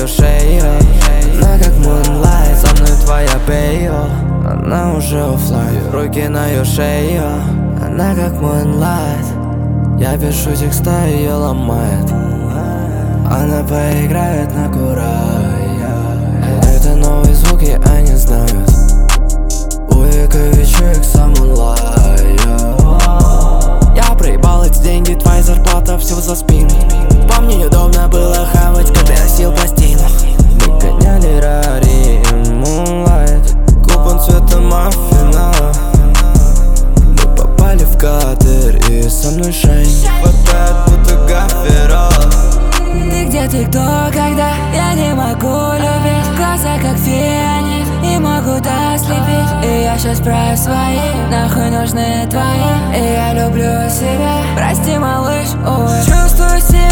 мою шею. Она как Moonlight, со мной твоя Бейо. Она уже оффлайн, руки на ее шею. Она как Moonlight, я пишу текста, ее ломает. Она поиграет на курая. Это новые звуки, они знают. У Яковичек сам онлайн. Я проебал эти деньги, твоя зарплата всего за спину. Помню, неудобно было хавать, когда я сел пластину. Мы гоняли Рари и Moonlight, купон цвета маффина. Мы попали в кадр, и со мной Шейн хватает, будто гафера. Ты где, ты кто, когда я не могу любить? Глаза как фианит, не могут ослепить. И я сейчас про свои, нахуй нужны твои. И я люблю себя, прости, малыш, ой. Чувствую себя